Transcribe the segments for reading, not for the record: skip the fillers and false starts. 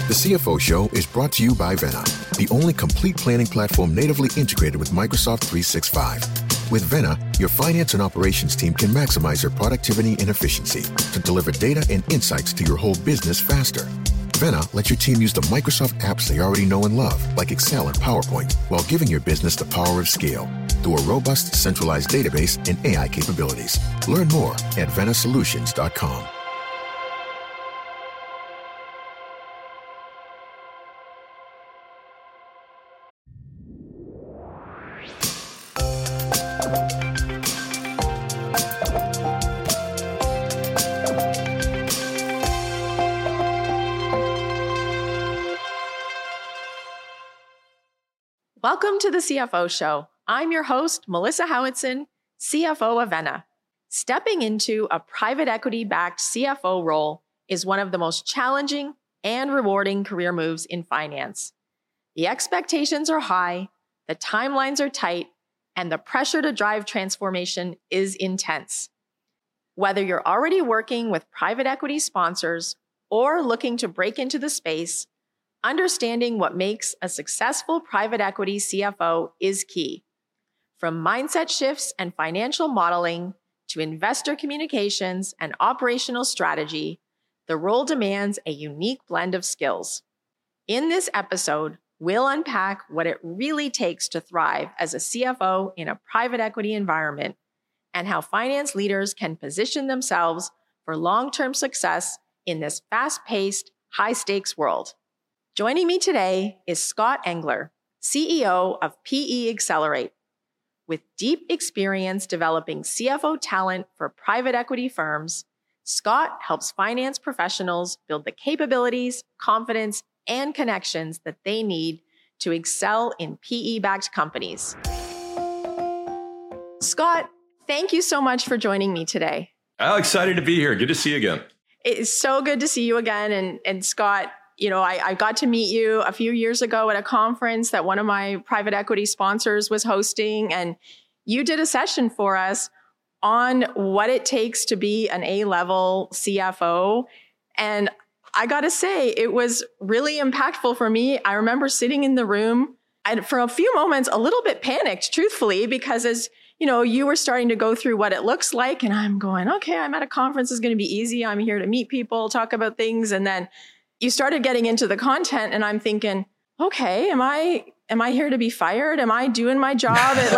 The CFO Show is brought to you by Vena, the only complete planning platform natively integrated with Microsoft 365. With Vena, your finance and operations team can maximize your productivity and efficiency to deliver data and insights to your whole business faster. Vena lets your team use the Microsoft apps they already know and love, like Excel and PowerPoint, while giving your business the power of scale through a robust, centralized database and AI capabilities. Learn more at venasolutions.com. Welcome to the CFO Show. I'm your host, Melissa Howitson, CFO of Vena. Stepping into a private equity-backed CFO role is one of the most challenging and rewarding career moves in finance. The expectations are high, the timelines are tight, and the pressure to drive transformation is intense. Whether you're already working with private equity sponsors or looking to break into the space, understanding what makes a successful private equity CFO is key. From mindset shifts and financial modeling to investor communications and operational strategy, the role demands a unique blend of skills. In this episode, we'll unpack what it really takes to thrive as a CFO in a private equity environment and how finance leaders can position themselves for long-term success in this fast-paced, high-stakes world. Joining me today is Scott Engler, CEO of PE Accelerate. With deep experience developing CFO talent for private equity firms, Scott helps finance professionals build the capabilities, confidence, and connections that they need to excel in PE-backed companies. Scott, thank you so much for joining me today. Excited to be here. Good to see you again. It is so good to see you again. And Scott, you know, I got to meet you a few years ago at a conference that one of my private equity sponsors was hosting, and you did a session for us on what it takes to be an A-level CFO. And I got to say, it was really impactful for me. I remember sitting in the room and for a few moments, a little bit panicked, truthfully, because as you know, you were starting to go through what it looks like, and I'm going, okay, I'm at a conference, it's going to be easy. I'm here to meet people, talk about things, and then you started getting into the content and I'm thinking, okay, am I here to be fired? Am I doing my job? And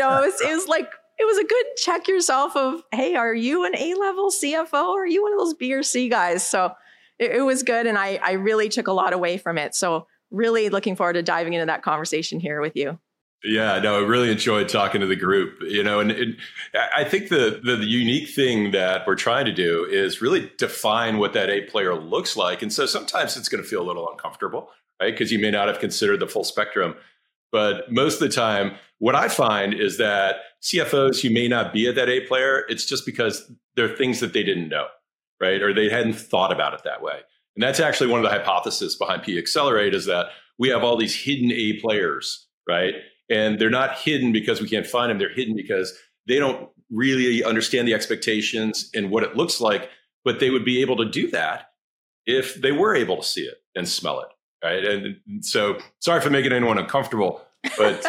it was a good check yourself of, hey, are you an A-level CFO? Or are you one of those B or C guys? So it was good. And I really took a lot away from it. So really looking forward to diving into that conversation here with you. Yeah, no, I really enjoyed talking to the group, you know, and I think the unique thing that we're trying to do is really define what that A player looks like. And so sometimes it's going to feel a little uncomfortable, right? Because you may not have considered the full spectrum. But most of the time, what I find is that CFOs who may not be at that A player, it's just because there are things that they didn't know, right? Or they hadn't thought about it that way. And that's actually one of the hypotheses behind PE Accelerate is that we have all these hidden A players, right? And they're not hidden because we can't find them. They're hidden because they don't really understand the expectations and what it looks like, but they would be able to do that if they were able to see it and smell it, right? And so, sorry for making anyone uncomfortable, but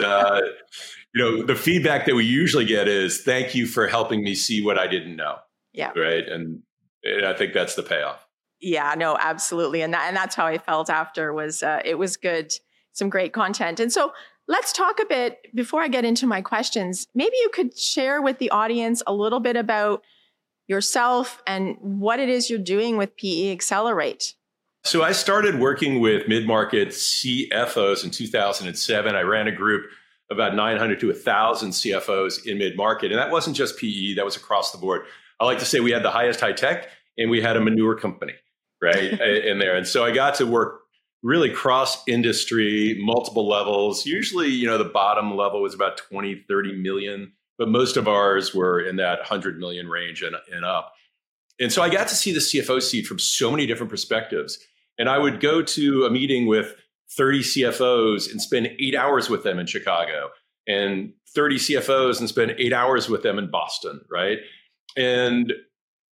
you know, the feedback that we usually get is, "Thank you for helping me see what I didn't know." Yeah, right. And I think that's the payoff. Yeah, no, absolutely, and that's how I felt after. Was it was good, some great content, and so. Let's talk a bit, before I get into my questions, maybe you could share with the audience a little bit about yourself and what it is you're doing with PE Accelerate. So I started working with mid-market CFOs in 2007. I ran a group of about 900 to 1,000 CFOs in mid-market. And that wasn't just PE, that was across the board. I like to say we had the highest high tech and we had a manure company, right, in there. And so I got to work really cross industry, multiple levels. Usually, you know, the bottom level was about 20, 30 million, but most of ours were in that 100 million range and up. And so I got to see the CFO seat from so many different perspectives. And I would go to a meeting with 30 CFOs and spend 8 hours with them in Chicago, and 30 CFOs and spend 8 hours with them in Boston, right? And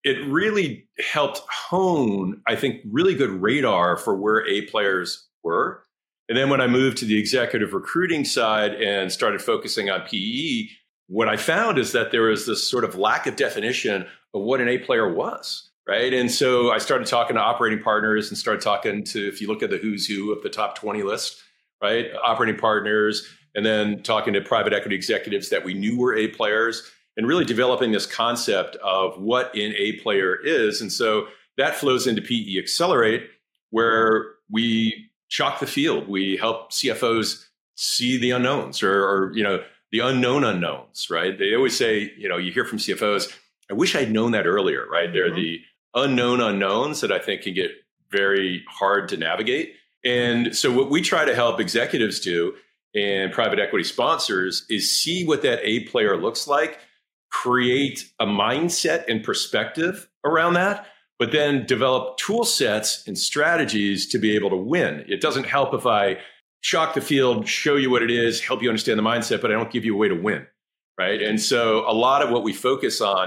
it really helped hone, I think, really good radar for where A players were. And then when I moved to the executive recruiting side and started focusing on PE, what I found is that there was this sort of lack of definition of what an A player was, right? And so I started talking to operating partners and started talking to, if you look at the who's who of the top 20 list, right? Operating partners, and then talking to private equity executives that we knew were A players, and really developing this concept of what an A player is. And so that flows into PE Accelerate, where we shock the field. We help CFOs see the unknowns or the unknown unknowns, right? They always say, you hear from CFOs, I wish I'd known that earlier, right? Mm-hmm. They're the unknown unknowns that I think can get very hard to navigate. And so what we try to help executives do and private equity sponsors is see what that A player looks like, create a mindset and perspective around that, but then develop tool sets and strategies to be able to win. It doesn't help if I shock the field, show you what it is, help you understand the mindset, but I don't give you a way to win, right? And so a lot of what we focus on,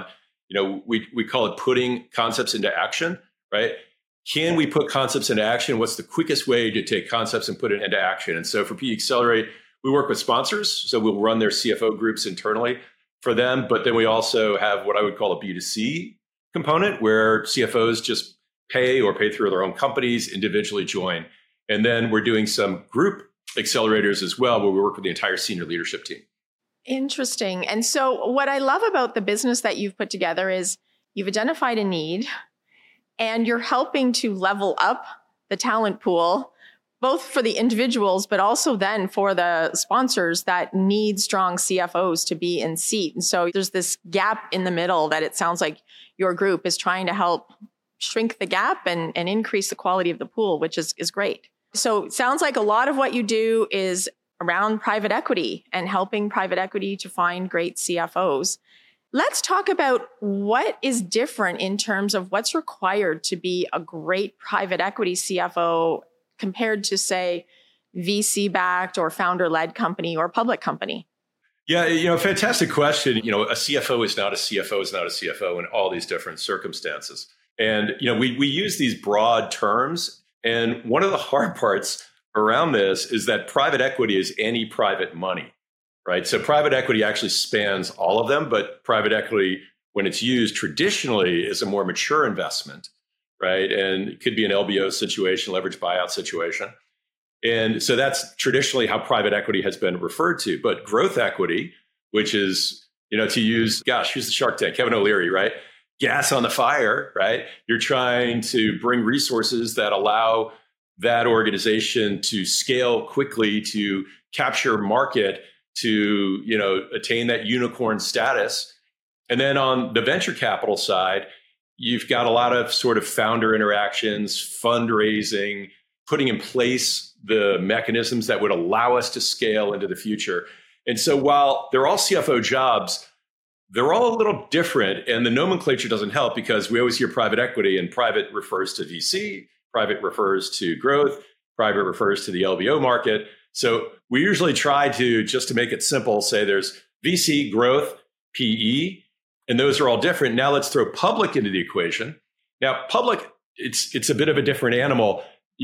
we call it putting concepts into action, right? Can we put concepts into action? What's the quickest way to take concepts and put it into action? And so for PE Accelerate, we work with sponsors. So we'll run their CFO groups internally for them. But then we also have what I would call a B2C component where CFOs just pay through their own companies, individually join. And then we're doing some group accelerators as well, where we work with the entire senior leadership team. Interesting. And so what I love about the business that you've put together is you've identified a need and you're helping to level up the talent pool, both for the individuals, but also then for the sponsors that need strong CFOs to be in seat. And so there's this gap in the middle that it sounds like your group is trying to help shrink the gap and increase the quality of the pool, which is great. So it sounds like a lot of what you do is around private equity and helping private equity to find great CFOs. Let's talk about what is different in terms of what's required to be a great private equity CFO compared to, say, VC-backed or founder-led company or public company? Yeah, fantastic question. A CFO is not a CFO is not a CFO in all these different circumstances. And, we use these broad terms. And one of the hard parts around this is that private equity is any private money, right? So private equity actually spans all of them, but private equity, when it's used traditionally, is a more mature investment, right? And it could be an LBO situation, leveraged buyout situation. And so that's traditionally how private equity has been referred to. But growth equity, which is, to use, who's the Shark Tank? Kevin O'Leary, right? Gas on the fire, right? You're trying to bring resources that allow that organization to scale quickly, to capture market, to, attain that unicorn status. And then on the venture capital side, you've got a lot of sort of founder interactions, fundraising, putting in place the mechanisms that would allow us to scale into the future. And so while they're all CFO jobs, they're all a little different. And the nomenclature doesn't help because we always hear private equity, and private refers to VC, private refers to growth, private refers to the LBO market. So we usually try to, just to make it simple, say there's VC, growth, PE, and those are all different. Now let's throw public into the equation. Now, public, it's a bit of a different animal.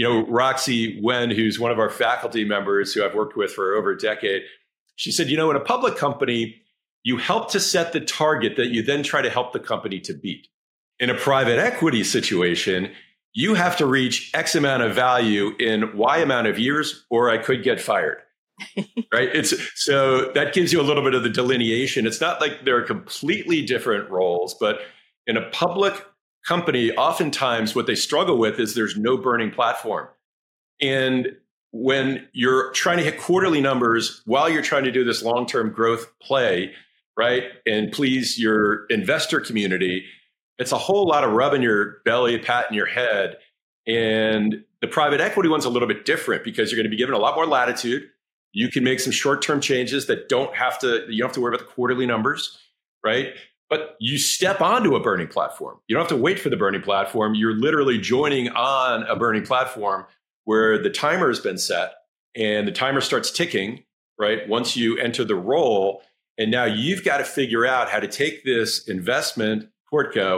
Roxy Wen, who's one of our faculty members who I've worked with for over a decade, she said, in a public company, you help to set the target that you then try to help the company to beat. In a private equity situation, you have to reach X amount of value in Y amount of years, or I could get fired. Right? So that gives you a little bit of the delineation. It's not like they're completely different roles, but in a public company, oftentimes what they struggle with is there's no burning platform. And when you're trying to hit quarterly numbers while you're trying to do this long-term growth play, right, and please your investor community, it's a whole lot of rubbing your belly, patting your head. And the private equity one's a little bit different because you're going to be given a lot more latitude. You can make some short-term changes that you don't have to worry about the quarterly numbers, right? But you step onto a burning platform. You don't have to wait for the burning platform. You're literally joining on a burning platform where the timer has been set and the timer starts ticking, right? Once you enter the role, and now you've got to figure out how to take this investment, Portco,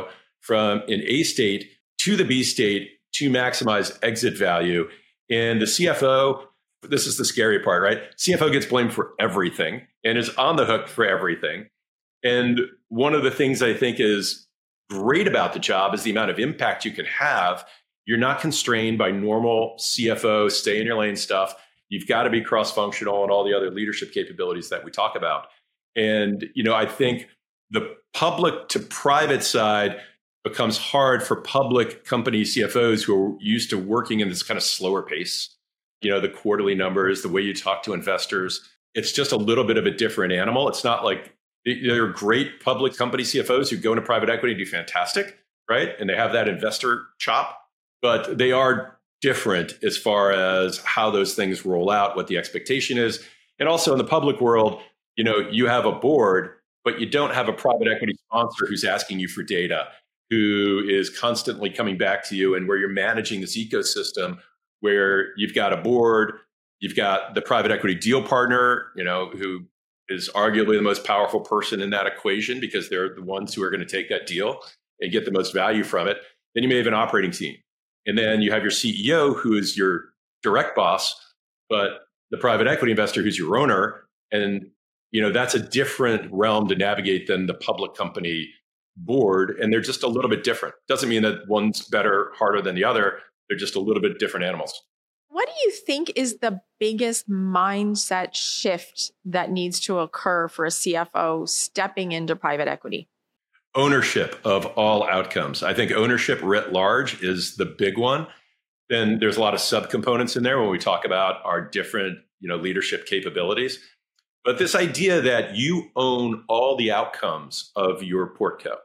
from an A state to the B state to maximize exit value. And the CFO, this is the scary part, right? CFO gets blamed for everything and is on the hook for everything. And one of the things I think is great about the job is the amount of impact you can have. You're not constrained by normal CFO, stay in your lane stuff. You've got to be cross-functional and all the other leadership capabilities that we talk about. And, I think the public to private side becomes hard for public company CFOs who are used to working in this kind of slower pace. The quarterly numbers, the way you talk to investors, it's just a little bit of a different animal. It's not like there are great public company CFOs who go into private equity and do fantastic, right? And they have that investor chop, but they are different as far as how those things roll out, what the expectation is. And also in the public world, you have a board, but you don't have a private equity sponsor who's asking you for data, who is constantly coming back to you, and where you're managing this ecosystem where you've got a board, you've got the private equity deal partner, who is arguably the most powerful person in that equation because they're the ones who are going to take that deal and get the most value from it. Then you may have an operating team. And then you have your CEO, who is your direct boss, but the private equity investor who's your owner. And, that's a different realm to navigate than the public company board. And they're just a little bit different. Doesn't mean that one's better, harder than the other. They're just a little bit different animals. What do you think is the biggest mindset shift that needs to occur for a CFO stepping into private equity? Ownership of all outcomes. I think ownership writ large is the big one. Then there's a lot of subcomponents in there when we talk about our different, leadership capabilities. But this idea that you own all the outcomes of your portco.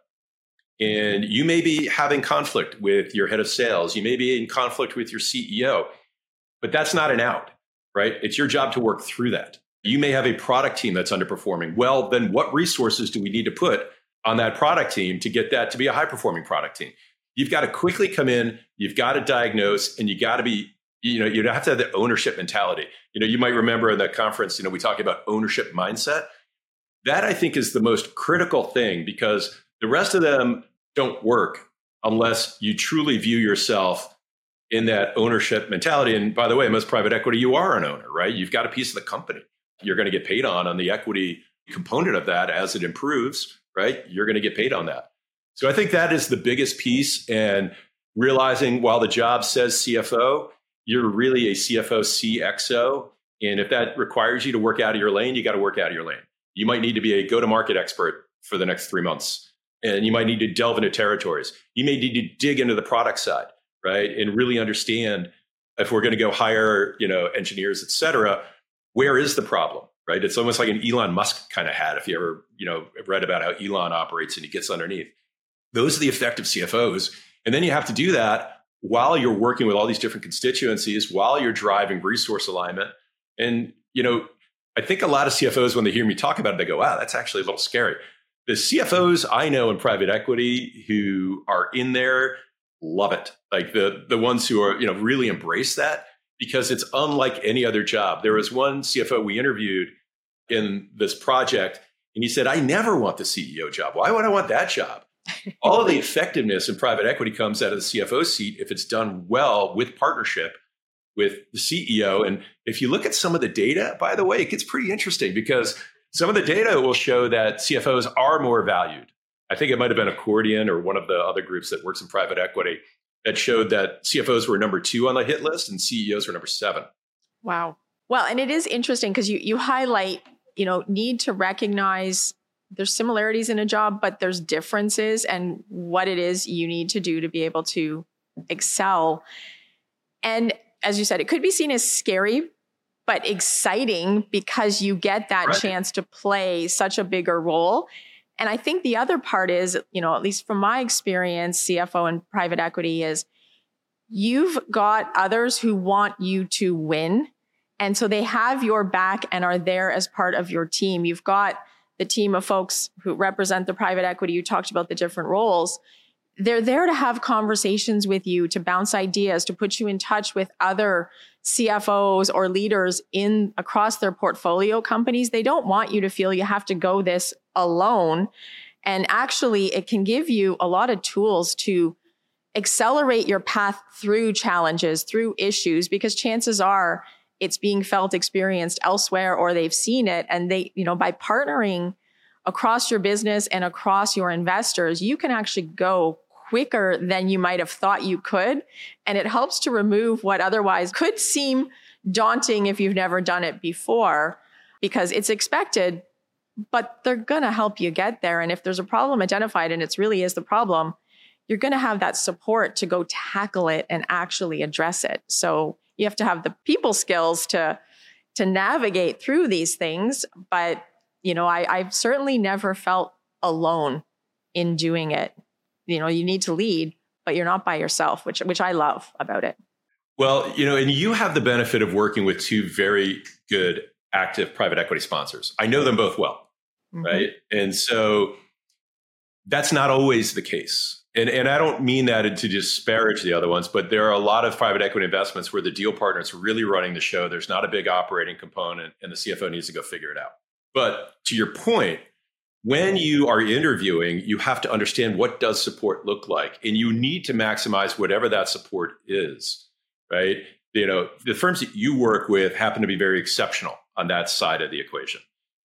And you may be having conflict with your head of sales. You may be in conflict with your CEO, but that's not an out, right? It's your job to work through that. You may have a product team that's underperforming. Well, then what resources do we need to put on that product team to get that to be a high performing product team? You've got to quickly come in, you've got to diagnose, and you got to be, you have to have the ownership mentality. You might remember in that conference, we talked about ownership mindset. That I think is the most critical thing, because the rest of them don't work unless you truly view yourself in that ownership mentality. And by the way, most private equity, you are an owner, right? You've got a piece of the company. You're going to get paid on the equity component of that as it improves, right? You're going to get paid on that. So I think that is the biggest piece. And realizing while the job says CFO, you're really a CFO CXO. And if that requires you to work out of your lane, you got to work out of your lane. You might need to be a go-to-market expert for the next 3 months. And you might need to delve into territories. You may need to dig into the product side, right? And really understand if we're going to go hire, engineers, et cetera, where is the problem, right? It's almost like an Elon Musk kind of hat. If you ever, read about how Elon operates and he gets underneath. Those are the effective CFOs. And then you have to do that while you're working with all these different constituencies, while you're driving resource alignment. And, I think a lot of CFOs, when they hear me talk about it, they go, wow, that's actually a little scary. The CFOs I know in private equity who are in there love it. Like the ones who are, really embrace that, because it's unlike any other job. There was one CFO we interviewed in this project, and he said, I never want the CEO job. Why would I want that job? All of the effectiveness in private equity comes out of the CFO seat if it's done well with partnership with the CEO. And if you look at some of the data, by the way, it gets pretty interesting, because some of the data will show that CFOs are more valued. I think it might have been Accordion or one of the other groups that works in private equity that showed that CFOs were number 2 on the hit list and CEOs were number 7. Wow. Well, and it is interesting because you highlight, need to recognize there's similarities in a job, but there's differences and what it is you need to do to be able to excel. And as you said, it could be seen as scary, but exciting because you get that Right. chance to play such a bigger role. And I think the other part is, at least from my experience, CFO and private equity, is you've got others who want you to win. And so they have your back and are there as part of your team. You've got the team of folks who represent the private equity. You talked about the different roles. They're there to have conversations with you, to bounce ideas, to put you in touch with other CFOs or leaders across their portfolio companies. They don't want you to feel you have to go this alone. And actually, it can give you a lot of tools to accelerate your path through challenges, through issues, because chances are it's being felt, experienced elsewhere, or they've seen it. And they, by partnering across your business and across your investors, you can actually go quicker than you might have thought you could. And it helps to remove what otherwise could seem daunting if you've never done it before, because it's expected, but they're going to help you get there. And if there's a problem identified and it really is the problem, you're going to have that support to go tackle it and actually address it. So you have to have the people skills to navigate through these things. But, I've certainly never felt alone in doing it. You need to lead, but you're not by yourself, which I love about it. Well, and you have the benefit of working with two very good active private equity sponsors. I know them both well, right? And so that's not always the case. And I don't mean that to disparage the other ones, but there are a lot of private equity investments where the deal partner is really running the show. There's not a big operating component and the CFO needs to go figure it out. But to your point, when you are interviewing, you have to understand what does support look like, and you need to maximize whatever that support is, right? The firms that you work with happen to be very exceptional on that side of the equation.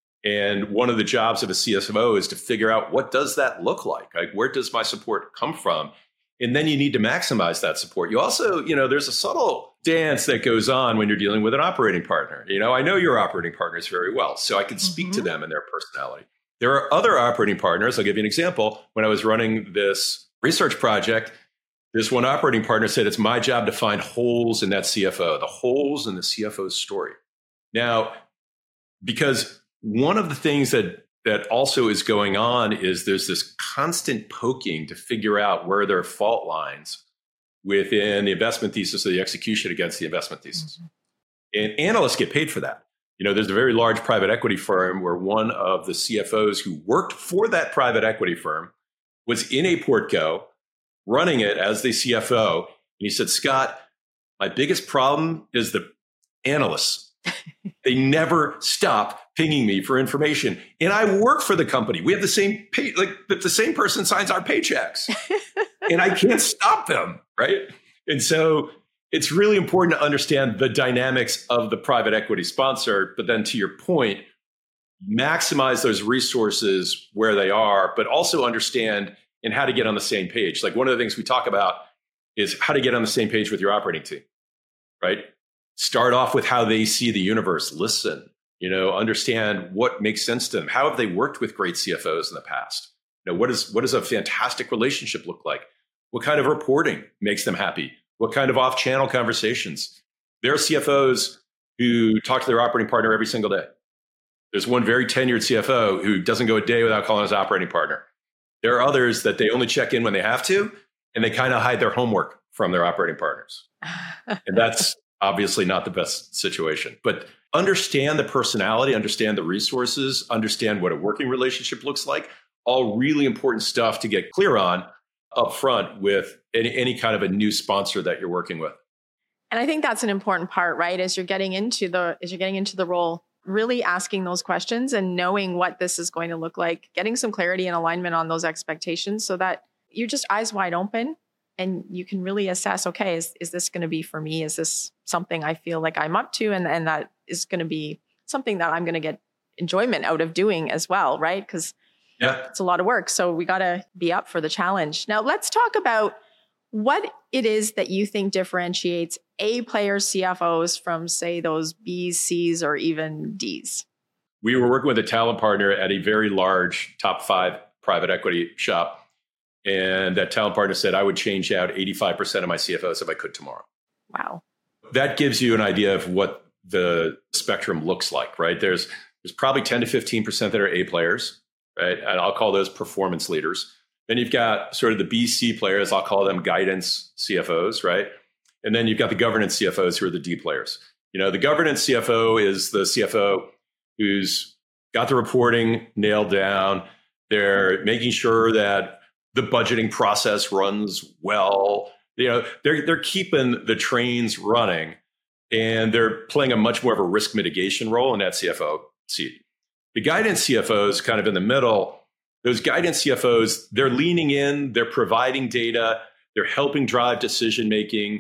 And one of the jobs of a CFO is to figure out what does that look like? Like, where does my support come from? And then you need to maximize that support. You also, there's a subtle dance that goes on when you're dealing with an operating partner. I know your operating partners very well, so I can speak to them and their personality. There are other operating partners. I'll give you an example. When I was running this research project, this one operating partner said, it's my job to find holes in that CFO, the holes in the CFO's story. Now, because one of the things that also is going on is there's this constant poking to figure out where there are fault lines within the investment thesis or the execution against the investment thesis. And analysts get paid for that. There's a very large private equity firm where one of the CFOs who worked for that private equity firm was in a portco running it as the CFO. And he said, Scott, my biggest problem is the analysts. They never stop pinging me for information. And I work for the company. We have the same the same person signs our paychecks. And I can't stop them, right? And so it's really important to understand the dynamics of the private equity sponsor, but then to your point, maximize those resources where they are, but also understand and how to get on the same page. Like, one of the things we talk about is how to get on the same page with your operating team, right? Start off with how they see the universe, listen, understand what makes sense to them. How have they worked with great CFOs in the past? What does a fantastic relationship look like? What kind of reporting makes them happy? What kind of off-channel conversations? There are CFOs who talk to their operating partner every single day. There's one very tenured CFO who doesn't go a day without calling his operating partner. There are others that they only check in when they have to, and they kind of hide their homework from their operating partners. And that's obviously not the best situation. But understand the personality, understand the resources, understand what a working relationship looks like. All really important stuff to get clear on up front with any kind of a new sponsor that you're working with. And I think that's an important part, right? As you're getting into the role, really asking those questions and knowing what this is going to look like, getting some clarity and alignment on those expectations so that you're just eyes wide open and you can really assess, okay, is this going to be for me? Is this something I feel like I'm up to? And that is going to be something that I'm going to get enjoyment out of doing as well, right? Because it's a lot of work. So we got to be up for the challenge. Now let's talk about what it is that you think differentiates A-player CFOs from, say, those B's, C's, or even D's. We were working with a talent partner at a very large top 5 private equity shop. And that talent partner said, I would change out 85% of my CFOs if I could tomorrow. Wow. That gives you an idea of what the spectrum looks like, right? There's probably 10 to 15% that are A players, right? And I'll call those performance leaders. Then you've got sort of the B, C players. I'll call them guidance CFOs, right? And then you've got the governance CFOs who are the D players. The governance CFO is the CFO who's got the reporting nailed down. They're making sure that the budgeting process runs well. They're keeping the trains running, and they're playing a much more of a risk mitigation role in that CFO seat. The guidance CFO is kind of in the middle. those guidance CFOs, they're leaning in, they're providing data, they're helping drive decision making.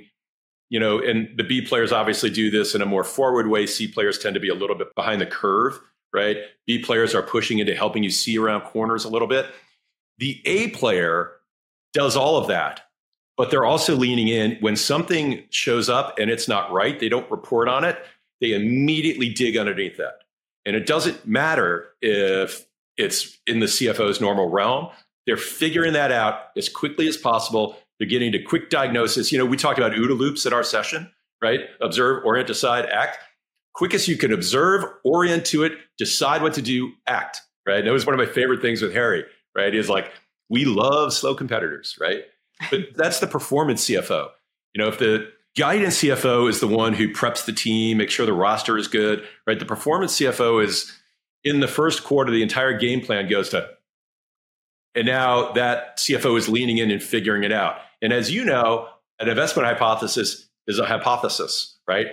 And the B players obviously do this in a more forward way. C players tend to be a little bit behind the curve, right? B players are pushing into helping you see around corners a little bit. The A player does all of that, but they're also leaning in. When something shows up and it's not right, they don't report on it. They immediately dig underneath that. And it doesn't matter if it's in the CFO's normal realm. They're figuring that out as quickly as possible. They're getting to quick diagnosis. We talked about OODA loops at our session, right? Observe, orient, decide, act. Quickest you can observe, orient to it, decide what to do, act, right? And that was one of my favorite things with Harry, right? Is like, we love slow competitors, right? But that's the performance CFO. If the guidance CFO is the one who preps the team, make sure the roster is good, right? The performance CFO is in the first quarter, the entire game plan goes to, and now that CFO is leaning in and figuring it out. And as you know, an investment hypothesis is a hypothesis, right?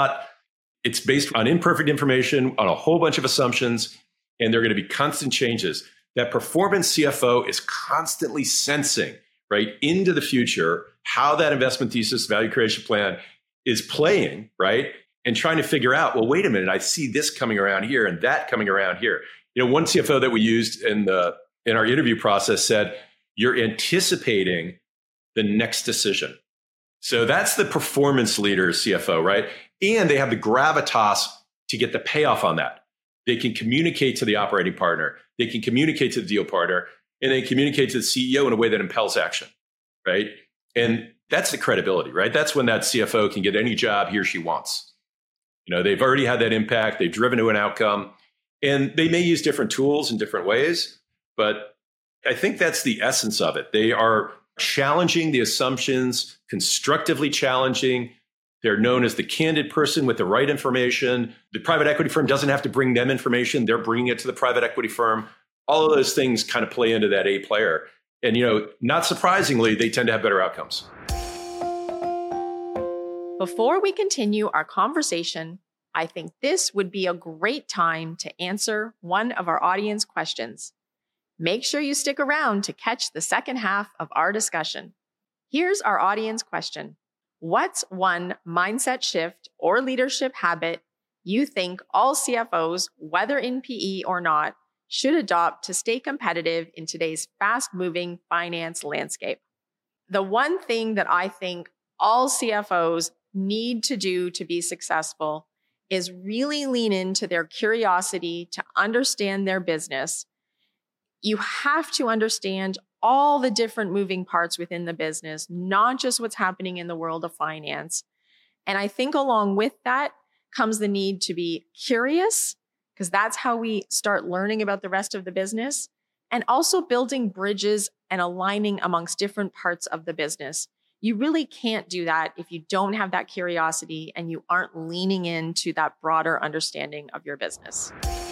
It's based on imperfect information, on a whole bunch of assumptions, and there are going to be constant changes. That performance CFO is constantly sensing, right, into the future, how that investment thesis, value creation plan is playing, right? And trying to figure out, well, wait a minute, I see this coming around here and that coming around here. One CFO that we used in our interview process said, you're anticipating the next decision. So that's the performance leader CFO, right? And they have the gravitas to get the payoff on that. They can communicate to the operating partner. They can communicate to the deal partner, and they communicate to the CEO in a way that impels action, right? And that's the credibility, right? That's when that CFO can get any job he or she wants. They've already had that impact. They've driven to an outcome, and they may use different tools in different ways, but I think that's the essence of it. They are challenging the assumptions, constructively challenging. They're known as the candid person with the right information. The private equity firm doesn't have to bring them information. They're bringing it to the private equity firm. All of those things kind of play into that A player. And, not surprisingly, they tend to have better outcomes. Before we continue our conversation, I think this would be a great time to answer one of our audience questions. Make sure you stick around to catch the second half of our discussion. Here's our audience question. What's one mindset shift or leadership habit you think all CFOs, whether in PE or not, should adopt to stay competitive in today's fast-moving finance landscape? The one thing that I think all CFOs need to do to be successful is really lean into their curiosity to understand their business. You have to understand all the different moving parts within the business, not just what's happening in the world of finance. And I think along with that comes the need to be curious, because that's how we start learning about the rest of the business, and also building bridges and aligning amongst different parts of the business. You really can't do that if you don't have that curiosity and you aren't leaning into that broader understanding of your business.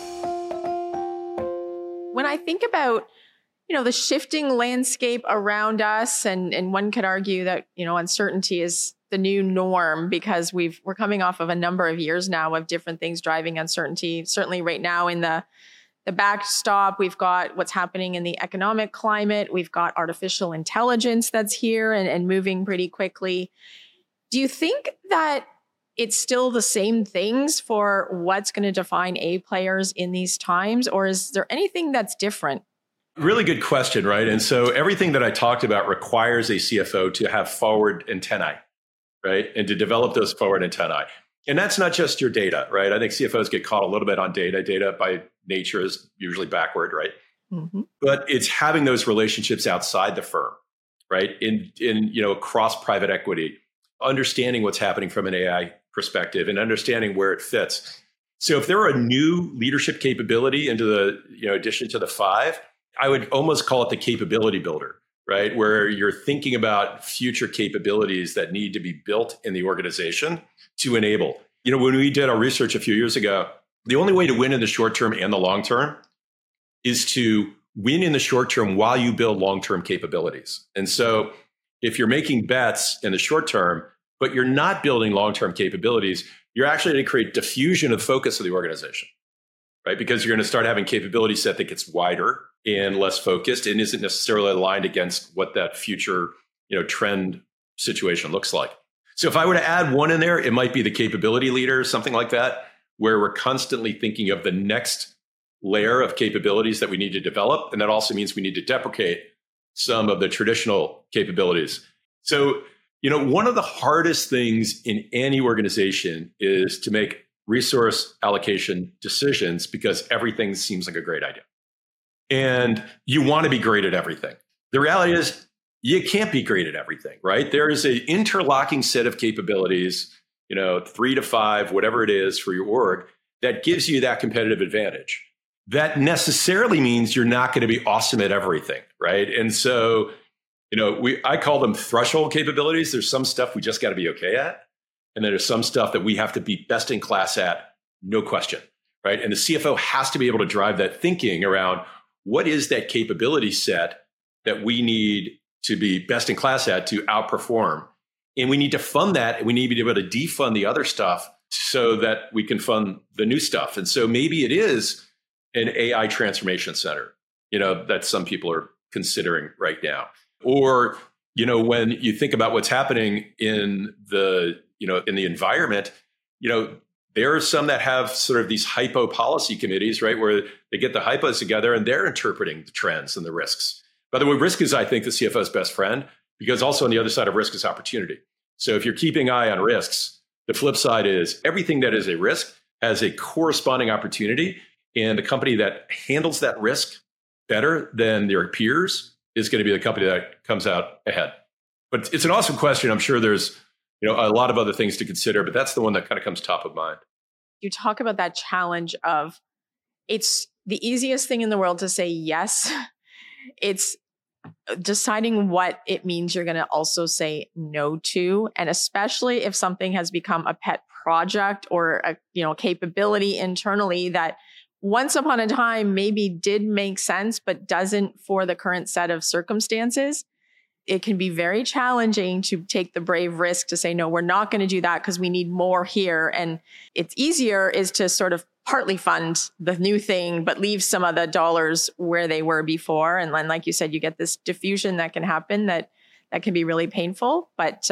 When I think about, the shifting landscape around us, and one could argue that, uncertainty is the new norm because we're coming off of a number of years now of different things driving uncertainty. Certainly right now in the backstop, we've got what's happening in the economic climate. We've got artificial intelligence that's here and moving pretty quickly. Do you think that it's still the same things for what's going to define A players in these times, or is there anything that's different? Really good question, right? And so everything that I talked about requires a CFO to have forward antennae, right? And to develop those forward antennae. And that's not just your data, right? I think CFOs get caught a little bit on data. Data by nature is usually backward, right? Mm-hmm. But it's having those relationships outside the firm, right? In across private equity, understanding what's happening from an AI perspective and understanding where it fits. So if there were a new leadership capability into the, addition to the 5, I would almost call it the capability builder, right? Where you're thinking about future capabilities that need to be built in the organization to enable. When we did our research a few years ago, the only way to win in the short term and the long term is to win in the short term while you build long-term capabilities. And so if you're making bets in the short term, but you're not building long-term capabilities, you're actually going to create diffusion of focus of the organization, right? Because you're going to start having capability set that gets wider and less focused and isn't necessarily aligned against what that future, trend situation looks like. So if I were to add one in there, it might be the capability leader, something like that, where we're constantly thinking of the next layer of capabilities that we need to develop. And that also means we need to deprecate some of the traditional capabilities. So, one of the hardest things in any organization is to make resource allocation decisions because everything seems like a great idea. And you want to be great at everything. The reality is you can't be great at everything, right? There is an interlocking set of capabilities, 3 to 5, whatever it is for your org, that gives you that competitive advantage. That necessarily means you're not going to be awesome at everything, right? And so, I call them threshold capabilities. There's some stuff we just got to be okay at. And then there's some stuff that we have to be best in class at, no question, right? And the CFO has to be able to drive that thinking around what is that capability set that we need to be best in class at to outperform. And we need to fund that. And we need to be able to defund the other stuff so that we can fund the new stuff. And so maybe it is an AI transformation center, that some people are considering right now. Or, when you think about what's happening in the environment, there are some that have sort of these hypo policy committees, right, where they get the hypos together and they're interpreting the trends and the risks. By the way, risk is, I think, the CFO's best friend, because also on the other side of risk is opportunity. So if you're keeping an eye on risks, the flip side is everything that is a risk has a corresponding opportunity. And the company that handles that risk better than their peers is going to be the company that comes out ahead. But it's an awesome question. I'm sure there's a lot of other things to consider, but that's the one that kind of comes top of mind. You talk about that challenge of it's the easiest thing in the world to say yes. It's deciding what it means you're going to also say no to. And especially if something has become a pet project or a capability internally that once upon a time maybe did make sense, but doesn't for the current set of circumstances. It can be very challenging to take the brave risk to say, no, we're not going to do that because we need more here. And it's easier is to sort of partly fund the new thing, but leave some of the dollars where they were before. And then, like you said, you get this diffusion that can happen that can be really painful. But,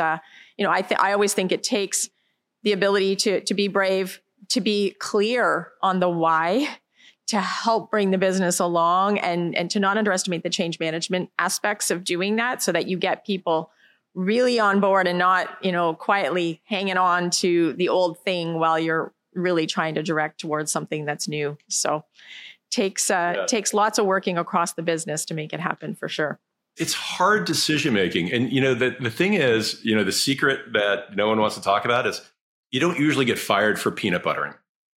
I always think it takes the ability to be brave, to be clear on the why, to help bring the business along and to not underestimate the change management aspects of doing that so that you get people really on board and not, quietly hanging on to the old thing while you're really trying to direct towards something that's new. So takes lots of working across the business to make it happen for sure. It's hard decision making. And, the thing is, the secret that no one wants to talk about is you don't usually get fired for peanut buttering.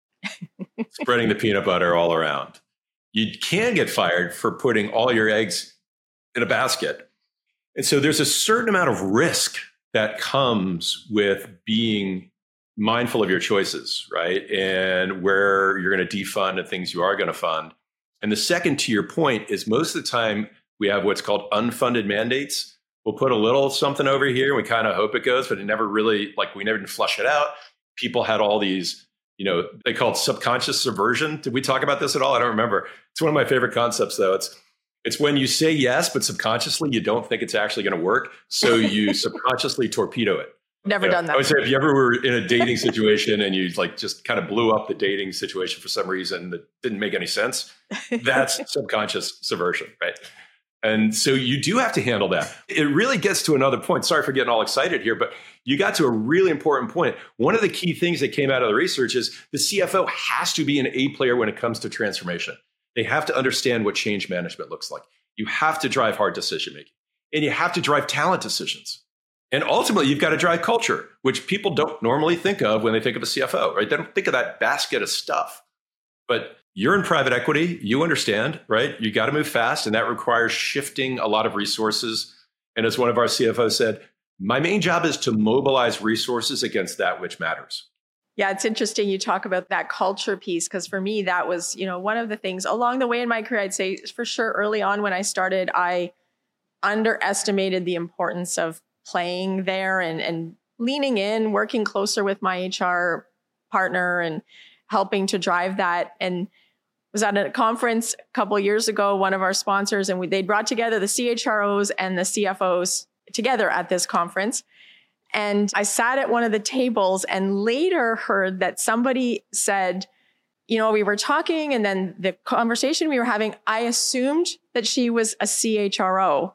Spreading the peanut butter all around. You can get fired for putting all your eggs in a basket. And so there's a certain amount of risk that comes with being mindful of your choices, right? And where you're going to defund and things you are going to fund. And the second, to your point, is most of the time we have what's called unfunded mandates. We'll put a little something over here and we kind of hope it goes, but it never really, we never didn't flush it out. People had all these, they call it subconscious subversion. Did we talk about this at all? I don't remember. It's one of my favorite concepts, though. It's when you say yes, but subconsciously you don't think it's actually going to work. So you subconsciously torpedo it. Never done that. I would say if you ever were in a dating situation and you just kind of blew up the dating situation for some reason that didn't make any sense, that's subconscious subversion, right? And so you do have to handle that. It really gets to another point. Sorry for getting all excited here, but you got to a really important point. One of the key things that came out of the research is the CFO has to be an A player when it comes to transformation. They have to understand what change management looks like. You have to drive hard decision making, and you have to drive talent decisions. And ultimately, you've got to drive culture, which people don't normally think of when they think of a CFO, right? They don't think of that basket of stuff. But you're in private equity, you understand, right? You got to move fast, and that requires shifting a lot of resources. And as one of our CFOs said, my main job is to mobilize resources against that which matters. Yeah, it's interesting you talk about that culture piece, because for me, that was, one of the things along the way in my career, I'd say for sure early on when I started, I underestimated the importance of playing there and leaning in, working closer with my HR partner and helping to drive that. And was at a conference a couple of years ago, one of our sponsors, and they brought together the CHROs and the CFOs together at this conference. And I sat at one of the tables and later heard that somebody said, we were talking and then the conversation we were having, I assumed that she was a CHRO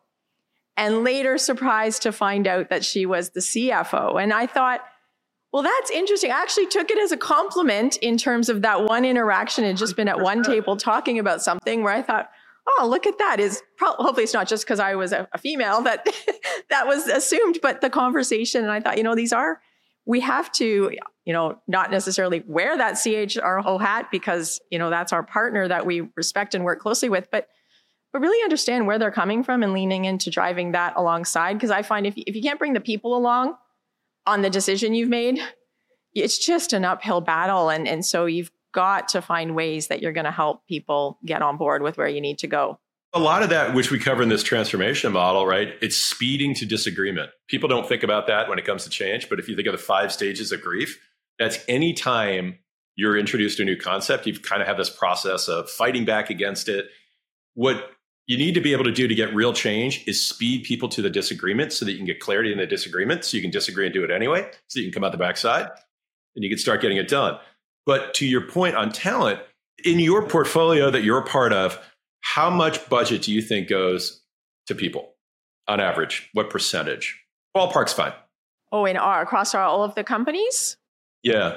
and later surprised to find out that she was the CFO. And I thought, well, that's interesting. I actually took it as a compliment in terms of that one interaction and just been at one table talking about something where I thought, oh, look at that. Hopefully it's not just because I was a female that that was assumed, but the conversation. And I thought, we have to, not necessarily wear that CHRO hat because, that's our partner that we respect and work closely with, but really understand where they're coming from and leaning into driving that alongside. Because I find if you can't bring the people along on the decision you've made, it's just an uphill battle. And so you've got to find ways that you're going to help people get on board with where you need to go. A lot of that, which we cover in this transformation model, right? It's speeding to disagreement. People don't think about that when it comes to change. But if you think of the 5 stages of grief, that's any time you're introduced to a new concept, you kind of have this process of fighting back against it. What you need to be able to do to get real change is speed people to the disagreement so that you can get clarity in the disagreement, so you can disagree and do it anyway, so you can come out the backside and you can start getting it done. But to your point on talent, in your portfolio that you're a part of, how much budget do you think goes to people on average? What percentage? Ballpark's fine. Oh, across all of the companies? Yeah.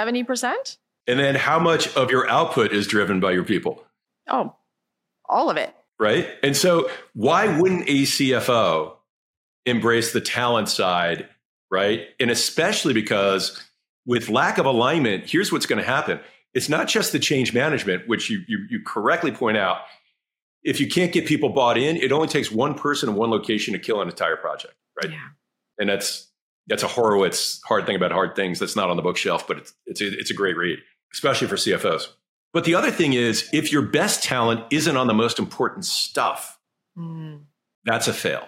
70%? And then how much of your output is driven by your people? Oh, all of it. Right. And so why wouldn't a CFO embrace the talent side, right? And especially because with lack of alignment, here's what's going to happen. It's not just the change management, which you correctly point out. If you can't get people bought in, it only takes one person in one location to kill an entire project, right? Yeah. And that's a Horowitz hard thing about hard things. That's not on the bookshelf, but it's a great read, especially for CFOs. But the other thing is, if your best talent isn't on the most important stuff, that's a fail.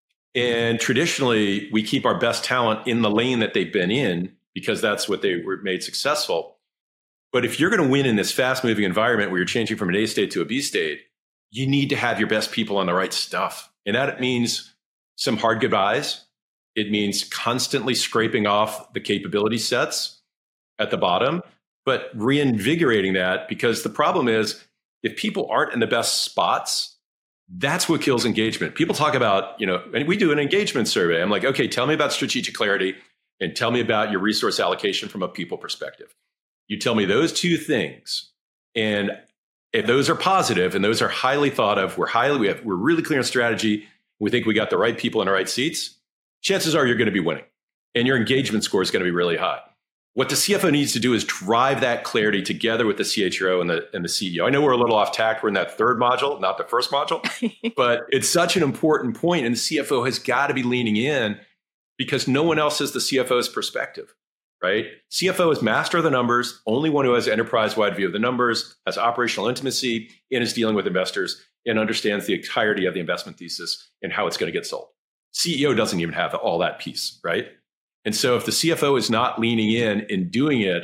And traditionally, we keep our best talent in the lane that they've been in because that's what they were made successful. But if you're going to win in this fast-moving environment where you're changing from an A state to a B state, you need to have your best people on the right stuff. And that means some hard goodbyes. It means constantly scraping off the capability sets at the bottom, but reinvigorating that, because the problem is if people aren't in the best spots, that's what kills engagement. People talk about, and we do an engagement survey. I'm like, okay, tell me about strategic clarity and tell me about your resource allocation from a people perspective. You tell me those two things. And if those are positive and those are highly thought of, we're really clear on strategy, we think we got the right people in the right seats, chances are you're going to be winning and your engagement score is going to be really high. What the CFO needs to do is drive that clarity together with the CHRO and the CEO. I know we're a little off tack. We're in that third module, not the first module, but it's such an important point, and the CFO has got to be leaning in because no one else has the CFO's perspective, right? CFO is master of the numbers, only one who has enterprise-wide view of the numbers, has operational intimacy, and is dealing with investors and understands the entirety of the investment thesis and how it's going to get sold. CEO doesn't even have all that piece, right? And so if the CFO is not leaning in and doing it,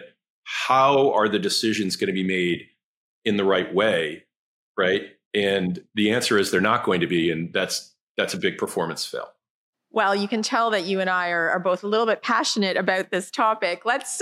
how are the decisions going to be made in the right way, right? And the answer is they're not going to be, and that's a big performance fail. Well, you can tell that you and I are both a little bit passionate about this topic. Let's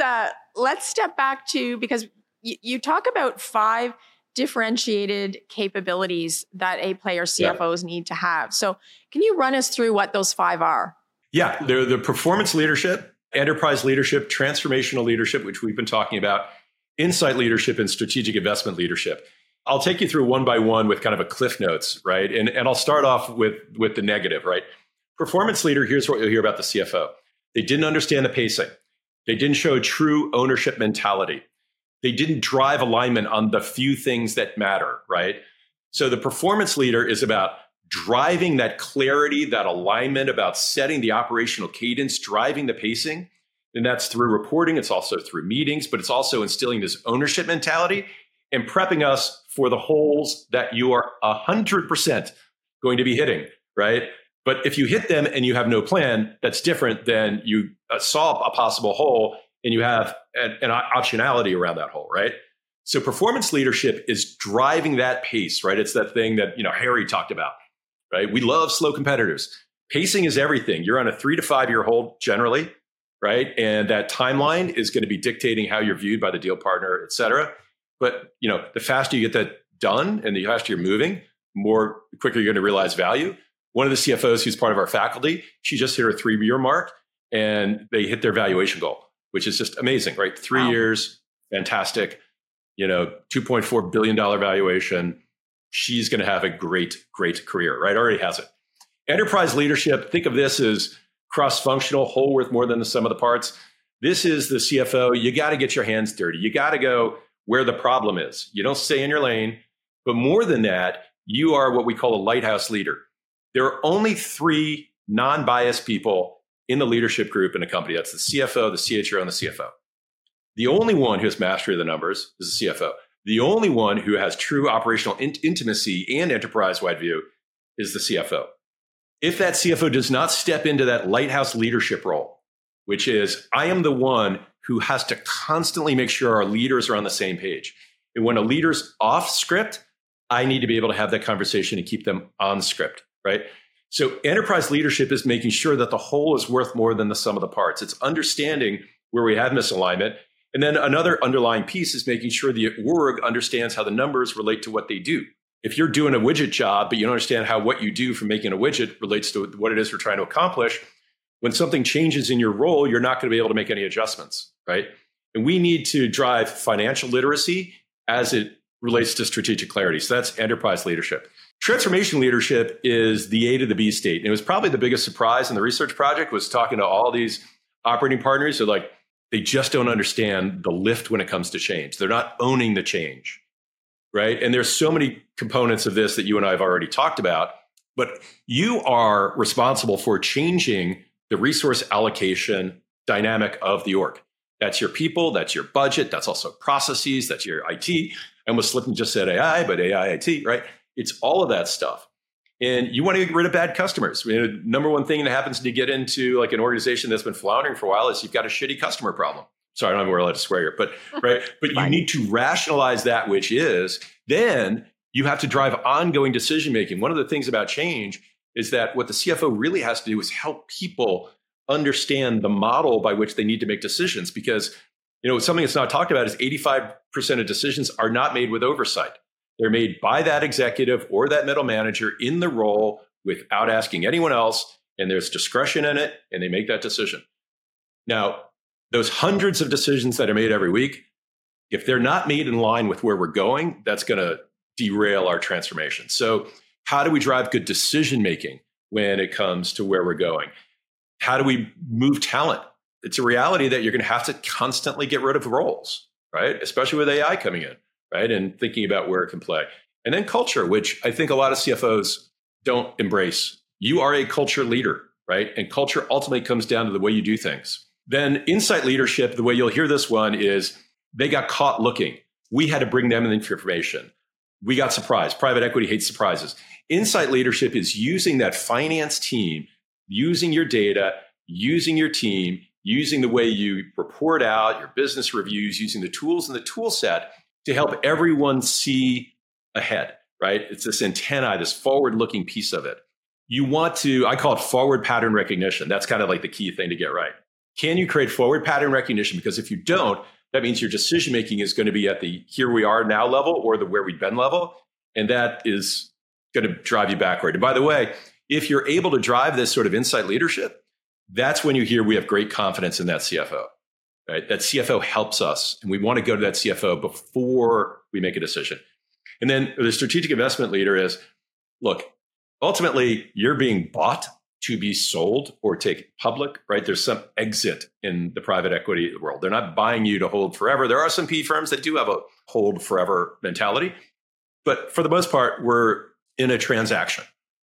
step back to, because you talk about 5 differentiated capabilities that A player CFOs need to have. So can you run us through what those 5 are? Yeah, they're the performance leadership, enterprise leadership, transformational leadership, which we've been talking about, insight leadership, and strategic investment leadership. I'll take you through one by one with kind of a cliff notes, right? And I'll start off with the negative, right? Performance leader, here's what you'll hear about the CFO. They didn't understand the pacing. They didn't show a true ownership mentality. They didn't drive alignment on the few things that matter, right? So the performance leader is about driving that clarity, that alignment, about setting the operational cadence, driving the pacing. And that's through reporting. It's also through meetings, but it's also instilling this ownership mentality and prepping us for the holes that you are 100% going to be hitting, right? But if you hit them and you have no plan, that's different than you saw a possible hole and you have an optionality around that hole, right? So performance leadership is driving that pace, right? It's that thing that, Harry talked about, right? We love slow competitors. Pacing is everything. You're on a 3 to 5 year hold generally, right? And that timeline is going to be dictating how you're viewed by the deal partner, et cetera. But, the faster you get that done and the faster you're moving, quicker you're going to realize value. One of the CFOs who's part of our faculty, she just hit her 3-year mark and they hit their valuation goal, which is just amazing, right? 3 years, fantastic, $2.4 billion valuation. She's going to have a great, great career, right? Already has it. Enterprise leadership, think of this as cross-functional, whole worth more than the sum of the parts. This is the CFO. You got to get your hands dirty. You got to go where the problem is. You don't stay in your lane. But more than that, you are what we call a lighthouse leader. There are only 3 non-biased people in the leadership group in a company. That's the CFO, the CHRO, and the CFO. The only one who has mastery of the numbers is the CFO. The only one who has true operational intimacy and enterprise-wide view is the CFO. If that CFO does not step into that lighthouse leadership role, which is I am the one who has to constantly make sure our leaders are on the same page. And when a leader's off script, I need to be able to have that conversation and keep them on script, right? So enterprise leadership is making sure that the whole is worth more than the sum of the parts. It's understanding where we have misalignment. And then another underlying piece is making sure the org understands how the numbers relate to what they do. If you're doing a widget job, but you don't understand how what you do for making a widget relates to what it is we're trying to accomplish, when something changes in your role, you're not going to be able to make any adjustments, right? And we need to drive financial literacy as it relates to strategic clarity. So that's enterprise leadership. Transformation leadership is the A to the B state. And it was probably the biggest surprise in the research project was talking to all these operating partners who they just don't understand the lift when it comes to change. They're not owning the change, right? And there's so many components of this that you and I have already talked about, but you are responsible for changing the resource allocation dynamic of the org. That's your people, that's your budget, that's also processes, that's your IT. I almost slipped and just said AI, but AI, IT, right? It's all of that stuff. And you want to get rid of bad customers. Number one thing that happens to get into an organization that's been floundering for a while is you've got a shitty customer problem. Sorry, I don't know if we're allowed to swear here, but right. But you need to rationalize that, which is then you have to drive ongoing decision making. One of the things about change is that what the CFO really has to do is help people understand the model by which they need to make decisions. Because something that's not talked about is 85% of decisions are not made with oversight. They're made by that executive or that middle manager in the role without asking anyone else, and there's discretion in it, and they make that decision. Now, those hundreds of decisions that are made every week, if they're not made in line with where we're going, that's going to derail our transformation. So how do we drive good decision-making when it comes to where we're going? How do we move talent? It's a reality that you're going to have to constantly get rid of roles, right? Especially with AI coming in. Right. And thinking about where it can play. And then culture, which I think a lot of CFOs don't embrace. You are a culture leader, right? And culture ultimately comes down to the way you do things. Then insight leadership, the way you'll hear this one is they got caught looking. We had to bring them the information. We got surprised. Private equity hates surprises. Insight leadership is using that finance team, using your data, using your team, using the way you report out your business reviews, using the tools in the tool set to help everyone see ahead, right? It's this antennae, this forward-looking piece of it. You want to, I call it forward pattern recognition. That's kind of the key thing to get right. Can you create forward pattern recognition? Because if you don't, that means your decision-making is going to be at the here we are now level or the where we've been level. And that is going to drive you backward. And by the way, if you're able to drive this sort of insight leadership, that's when you hear we have great confidence in that CFO. Right? That CFO helps us, and we want to go to that CFO before we make a decision. And then the strategic investment leader is, look, ultimately, you're being bought to be sold or take public, right? There's some exit in the private equity world. They're not buying you to hold forever. There are some PE firms that do have a hold forever mentality. But for the most part, we're in a transaction.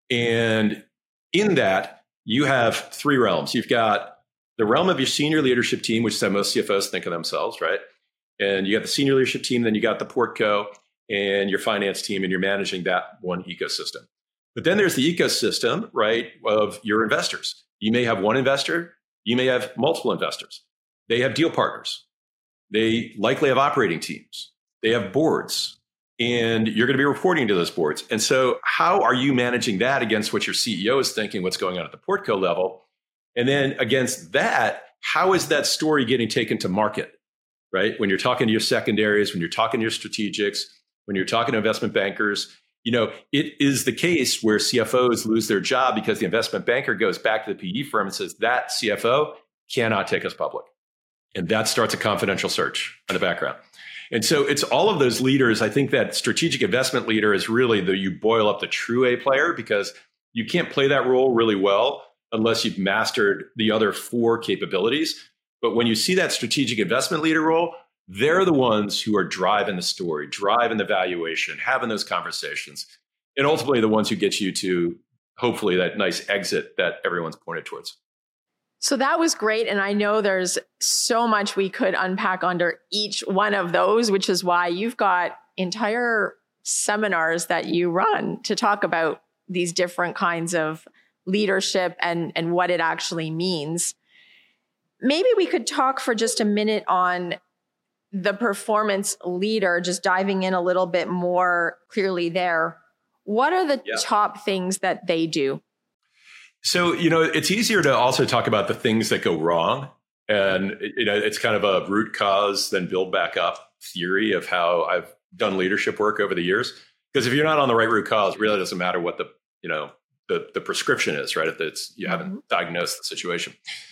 And in that, you have 3 realms. You've got the realm of your senior leadership team, which is how most CFOs think of themselves, right? And you got the senior leadership team, then you got the portco and your finance team, and you're managing that one ecosystem. But then there's the ecosystem, right, of your investors. You may have one investor, you may have multiple investors. They have deal partners. They likely have operating teams. They have boards, and you're going to be reporting to those boards. And so how are you managing that against what your CEO is thinking, what's going on at the portco level? And then against that, how is that story getting taken to market, right? When you're talking to your secondaries, when you're talking to your strategics, when you're talking to investment bankers, it is the case where CFOs lose their job because the investment banker goes back to the PE firm and says, that CFO cannot take us public. And that starts a confidential search in the background. And so it's all of those leaders. I think that strategic investment leader is really you boil up the true A player, because you can't play that role really well unless you've mastered the other 4 capabilities. But when you see that strategic investment leader role, they're the ones who are driving the story, driving the valuation, having those conversations, and ultimately the ones who get you to hopefully that nice exit that everyone's pointed towards. So that was great. And I know there's so much we could unpack under each one of those, which is why you've got entire seminars that you run to talk about these different kinds of leadership and what it actually means. Maybe we could talk for just a minute on the performance leader, just diving in a little bit more clearly there. What are the top things that they do? So, it's easier to also talk about the things that go wrong. And, it's kind of a root cause, then build back up theory of how I've done leadership work over the years. Because if you're not on the right root cause, it really doesn't matter what the prescription is, right? If you haven't diagnosed the situation.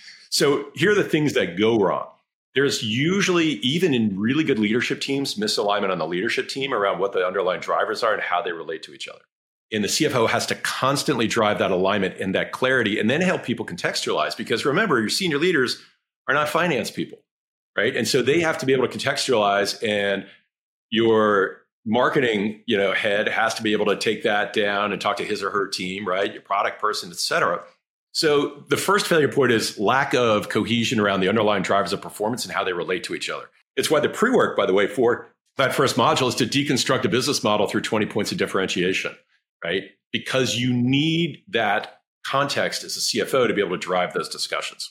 So here are the things that go wrong. There's usually, even in really good leadership teams, misalignment on the leadership team around what the underlying drivers are and how they relate to each other. And the CFO has to constantly drive that alignment and that clarity, and then help people contextualize. Because remember, your senior leaders are not finance people, right? And so they have to be able to contextualize, and your marketing, head has to be able to take that down and talk to his or her team, right? Your product person, et cetera. So the first failure point is lack of cohesion around the underlying drivers of performance and how they relate to each other. It's why the pre-work, by the way, for that first module is to deconstruct a business model through 20 points of differentiation, right? Because you need that context as a CFO to be able to drive those discussions.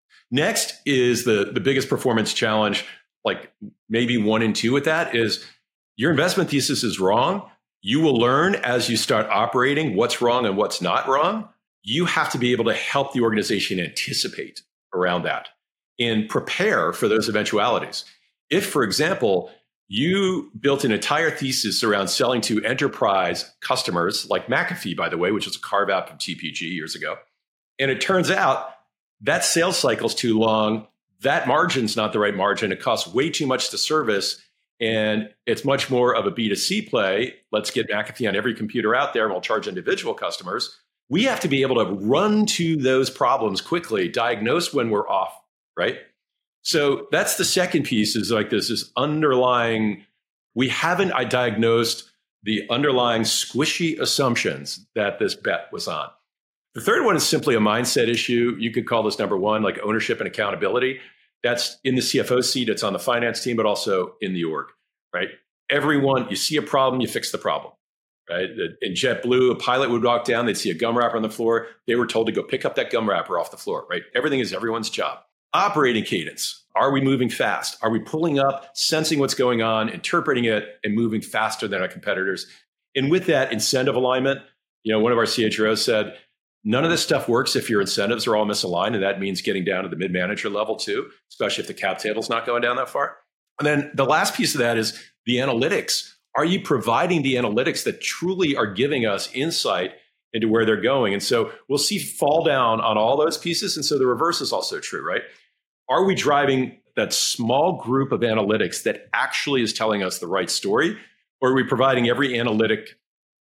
Next is the biggest performance challenge, like maybe 1 and 2 with that, is your investment thesis is wrong. You will learn as you start operating what's wrong and what's not wrong. You have to be able to help the organization anticipate around that and prepare for those eventualities. If, for example, you built an entire thesis around selling to enterprise customers, like McAfee, by the way, which was a carve out from TPG years ago, and it turns out that sales cycle's too long, that margin's not the right margin, it costs way too much to service, and it's much more of a B2C play. Let's get McAfee on every computer out there and we'll charge individual customers. We have to be able to run to those problems quickly, diagnose when we're off, right? So that's the second piece, is like this underlying, we haven't diagnosed the underlying squishy assumptions that this bet was on. The third one is simply a mindset issue. You could call this number 1, like ownership and accountability. That's in the CFO seat, it's on the finance team, but also in the org, right? Everyone, you see a problem, you fix the problem. Right? In JetBlue, a pilot would walk down, they'd see a gum wrapper on the floor. They were told to go pick up that gum wrapper off the floor, right? Everything is everyone's job. Operating cadence. Are we moving fast? Are we pulling up, sensing what's going on, interpreting it, and moving faster than our competitors? And with that incentive alignment, one of our CHROs said, none of this stuff works if your incentives are all misaligned. And that means getting down to the mid-manager level too, especially if the cap table's not going down that far. And then the last piece of that is the analytics. Are you providing the analytics that truly are giving us insight into where they're going? And so we'll see fall down on all those pieces. And so the reverse is also true, right? Are we driving that small group of analytics that actually is telling us the right story? Or are we providing every analytic,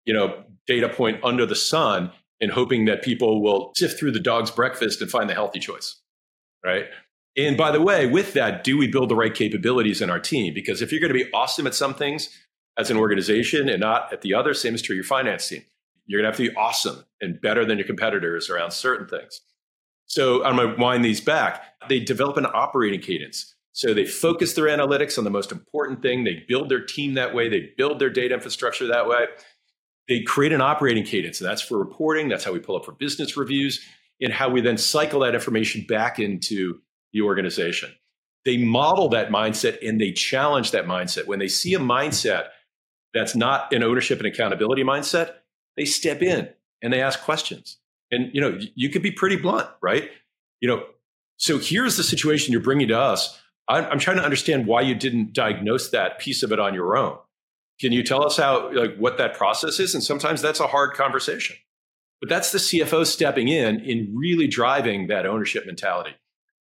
data point under the sun and hoping that people will sift through the dog's breakfast and find the healthy choice, right? And by the way, with that, do we build the right capabilities in our team? Because if you're going to be awesome at some things, as an organization and not at the other, same is true of your finance team. You're going to have to be awesome and better than your competitors around certain things. So I'm going to wind these back. They develop an operating cadence. So they focus their analytics on the most important thing. They build their team that way. They build their data infrastructure that way. They create an operating cadence. And that's for reporting. That's how we pull up for business reviews, and how we then cycle that information back into the organization. they model that mindset and they challenge that mindset. When they see a mindset that's not an ownership and accountability mindset, they step in and they ask questions. And, you could be pretty blunt, right? So here's the situation you're bringing to us. I'm trying to understand why you didn't diagnose that piece of it on your own. Can you tell us what that process is? And sometimes that's a hard conversation, but that's the CFO stepping in really driving that ownership mentality.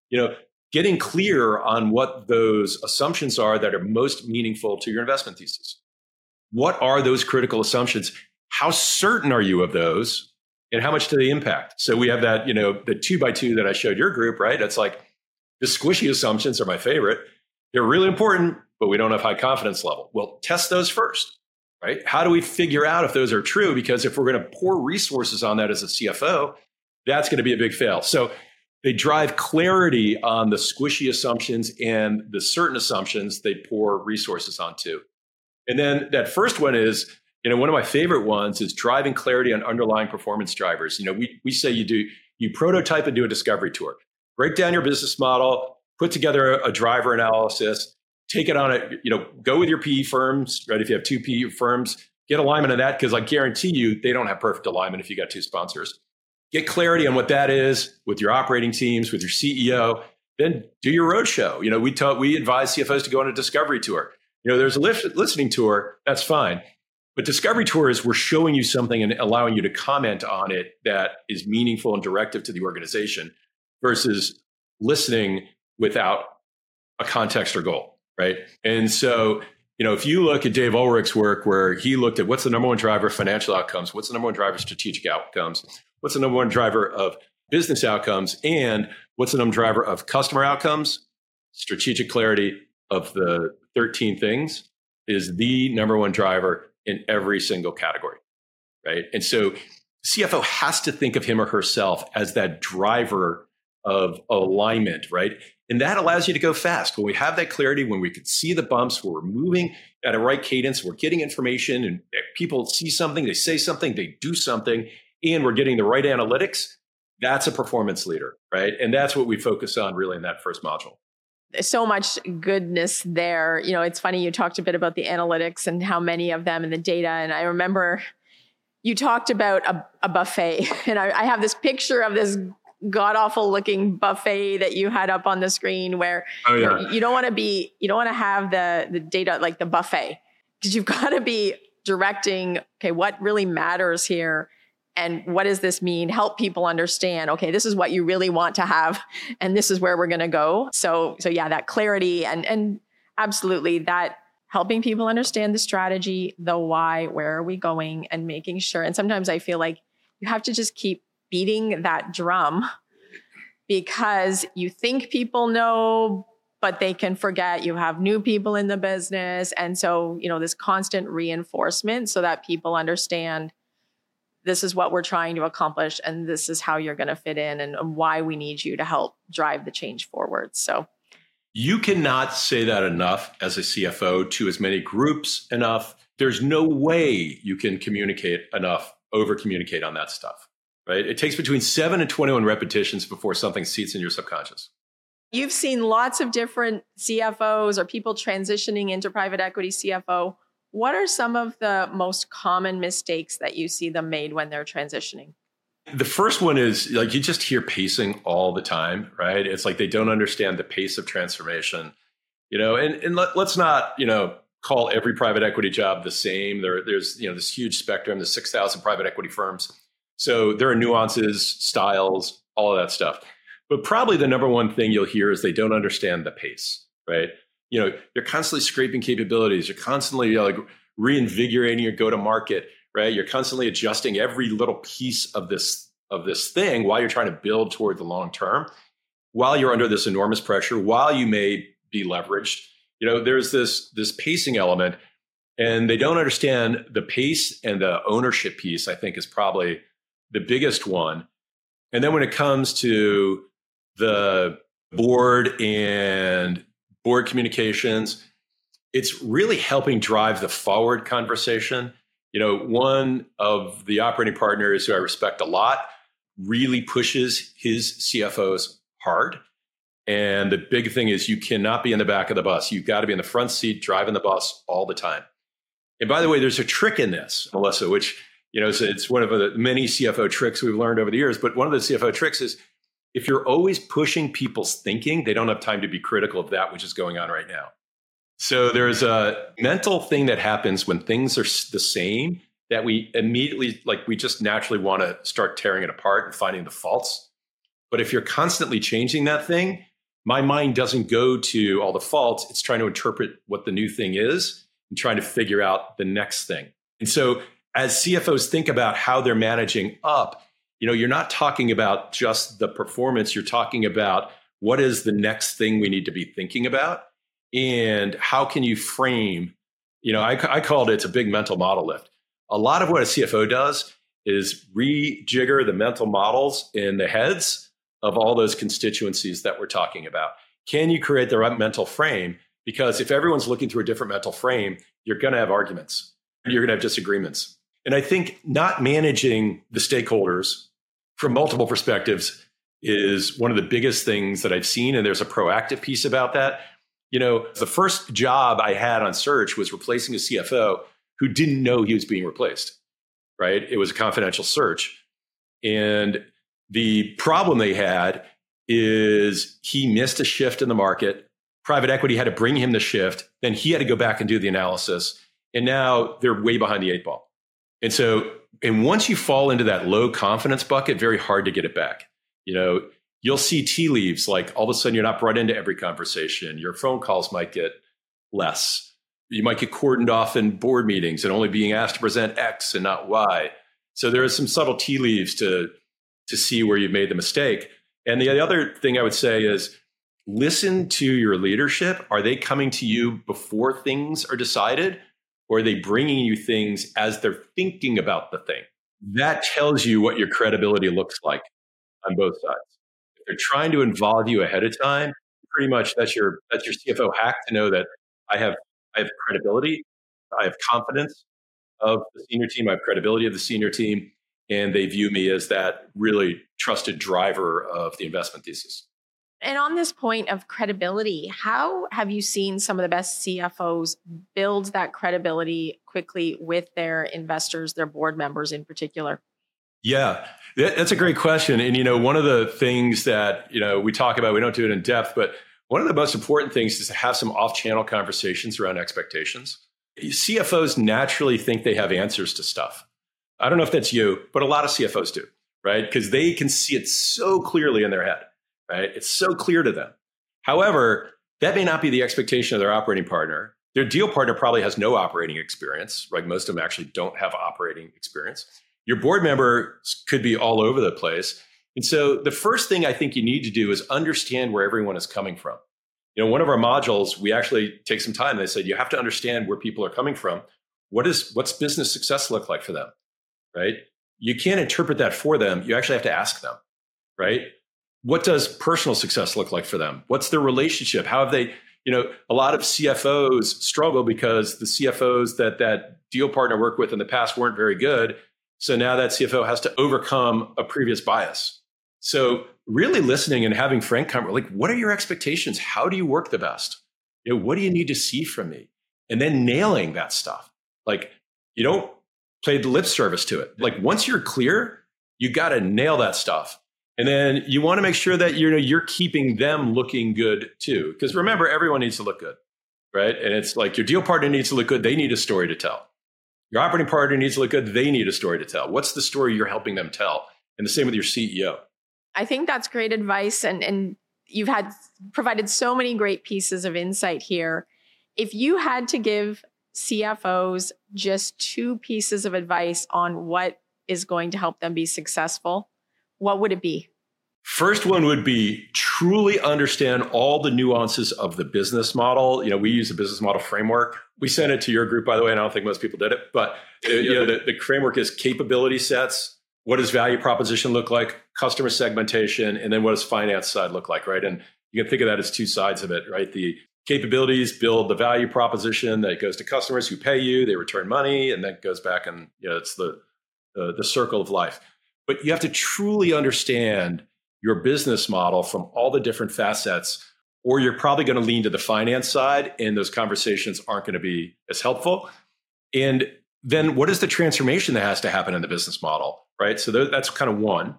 Getting clear on what those assumptions are that are most meaningful to your investment thesis. What are those critical assumptions? How certain are you of those? And how much do they impact? So we have that, the 2x2 that I showed your group, right? It's like the squishy assumptions are my favorite. They're really important, but we don't have high confidence level. Well, test those first, right? How do we figure out if those are true? Because if we're going to pour resources on that as a CFO, that's going to be a big fail. So they drive clarity on the squishy assumptions and the certain assumptions they pour resources onto. And then that first one is, one of my favorite ones is driving clarity on underlying performance drivers. We say you prototype and do a discovery tour, break down your business model, put together a driver analysis, take it on go with your PE firms, right? If you have two PE firms, get alignment on that, because I guarantee you they don't have perfect alignment if you got two sponsors. Get clarity on what that is with your operating teams, with your CEO, then do your roadshow. We advise CFOs to go on a discovery tour. There's a listening tour, that's fine. But discovery tours, we're showing you something and allowing you to comment on it that is meaningful and directive to the organization versus listening without a context or goal, right? And so, if you look at Dave Ulrich's work where he looked at what's the number one driver of financial outcomes, what's the number one driver of strategic outcomes, what's the number one driver of business outcomes, and what's the number one driver of customer outcomes, strategic clarity of the 13 things is the number one driver in every single category, right? And so CFO has to think of him or herself as that driver of alignment, right? And that allows you to go fast. When we have that clarity, when we can see the bumps, when we're moving at a right cadence, we're getting information and people see something, they say something, they do something, and we're getting the right analytics, that's a performance leader, right? And that's what we focus on really in that first module. So much goodness there. It's funny, you talked a bit about the analytics and how many of them and the data. And I remember you talked about a buffet. And I have this picture of this god-awful looking buffet that you had up on the screen where you don't want to have the data like the buffet, because you've got to be directing, okay, what really matters here? And what does this mean? Help people understand, okay, this is what you really want to have, and this is where we're going to go. So yeah, that clarity and absolutely that helping people understand the strategy, the why, where are we going, and making sure. And sometimes I feel like you have to just keep beating that drum because you think people know, but they can forget. You have new people in the business. And so, this constant reinforcement so that people understand this is what we're trying to accomplish, and this is how you're going to fit in, and why we need you to help drive the change forward. So you cannot say that enough as a CFO to as many groups enough. There's no way you can communicate enough, over communicate on that stuff, right? It takes between 7 and 21 repetitions before something seats in your subconscious. You've seen lots of different CFOs or people transitioning into private equity CFO. What are some of the most common mistakes that you see them made when they're transitioning? The first one is you just hear pacing all the time, right? It's like they don't understand the pace of transformation, and let's not, call every private equity job the same. There's this huge spectrum, the 6,000 private equity firms. So there are nuances, styles, all of that stuff. But probably the number one thing you'll hear is they don't understand the pace, right? You're constantly scraping capabilities. You're constantly reinvigorating your go-to-market, right? You're constantly adjusting every little piece of this thing while you're trying to build toward the long term, while you're under this enormous pressure, while you may be leveraged. There's this pacing element, and they don't understand the pace, and the ownership piece, I think, is probably the biggest one. And then when it comes to the board and board communications, it's really helping drive the forward conversation. One of the operating partners who I respect a lot really pushes his CFOs hard. And the big thing is you cannot be in the back of the bus. You've got to be in the front seat driving the bus all the time. And by the way, there's a trick in this, Melissa, which, it's one of the many CFO tricks we've learned over the years. But one of the CFO tricks is if you're always pushing people's thinking, they don't have time to be critical of that which is going on right now. So there's a mental thing that happens when things are the same that we immediately, we just naturally want to start tearing it apart and finding the faults. But if you're constantly changing that thing, my mind doesn't go to all the faults. It's trying to interpret what the new thing is and trying to figure out the next thing. And so as CFOs think about how they're managing up, you're not talking about just the performance. You're talking about what is the next thing we need to be thinking about and how can you frame, I called it's a big mental model lift. A lot of what a CFO does is rejigger the mental models in the heads of all those constituencies that we're talking about. Can you create the right mental frame? Because if everyone's looking through a different mental frame, you're going to have arguments. You're going to have disagreements. And I think not managing the stakeholders from multiple perspectives is one of the biggest things that I've seen. And there's a proactive piece about that. The first job I had on search was replacing a CFO who didn't know he was being replaced, right? It was a confidential search. And the problem they had is he missed a shift in the market. Private equity had to bring him the shift. Then he had to go back and do the analysis. And now they're way behind the eight ball. And once you fall into that low confidence bucket, very hard to get it back. You'll see tea leaves, like all of a sudden you're not brought into every conversation. Your phone calls might get less. You might get cordoned off in board meetings and only being asked to present X and not Y. So there are some subtle tea leaves to see where you've made the mistake. And the other thing I would say is listen to your leadership. Are they coming to you before things are decided? Or are they bringing you things as they're thinking about the thing? That tells you what your credibility looks like on both sides. If they're trying to involve you ahead of time, pretty much that's your CFO hack to know that I have credibility, I have confidence of the senior team, I have credibility of the senior team, and they view me as that really trusted driver of the investment thesis. And on this point of credibility, how have you seen some of the best CFOs build that credibility quickly with their investors, their board members in particular? Yeah, that's a great question. And, one of the things that, we talk about, we don't do it in depth, but one of the most important things is to have some off-channel conversations around expectations. CFOs naturally think they have answers to stuff. I don't know if that's you, but a lot of CFOs do, right? Because they can see it so clearly in their head. Right? It's so clear to them. However, that may not be the expectation of their operating partner. Their deal partner probably has no operating experience, right? Most of them actually don't have operating experience. Your board member could be all over the place. And so the first thing I think you need to do is understand where everyone is coming from. One of our modules, we actually take some time. They said, you have to understand where people are coming from. What's business success look like for them, right? You can't interpret that for them. You actually have to ask them, right? What does personal success look like for them? What's their relationship? How have they, a lot of CFOs struggle because the CFOs that deal partner worked with in the past weren't very good. So now that CFO has to overcome a previous bias. So really listening and having frank conversation, what are your expectations? How do you work the best? What do you need to see from me? And then nailing that stuff. You don't play the lip service to it. Once you're clear, you got to nail that stuff. And then you want to make sure that you're keeping them looking good too. Because remember, everyone needs to look good, right? And it's like your deal partner needs to look good. They need a story to tell. Your operating partner needs to look good. They need a story to tell. What's the story you're helping them tell? And the same with your CEO. I think that's great advice. And you've provided so many great pieces of insight here. If you had to give CFOs just 2 pieces of advice on what is going to help them be successful, what would it be? First one would be truly understand all the nuances of the business model. We use a business model framework. We sent it to your group, by the way, and I don't think most people did it. But the framework is capability sets. What does value proposition look like? Customer segmentation, and then what does finance side look like, right? And you can think of that as 2 sides of it, right? The capabilities build the value proposition that goes to customers who pay you, they return money, and that goes back, and it's the circle of life. But you have to truly understand your business model from all the different facets, or you're probably going to lean to the finance side and those conversations aren't going to be as helpful. And then what is the transformation that has to happen in the business model, right? So that's kind of one.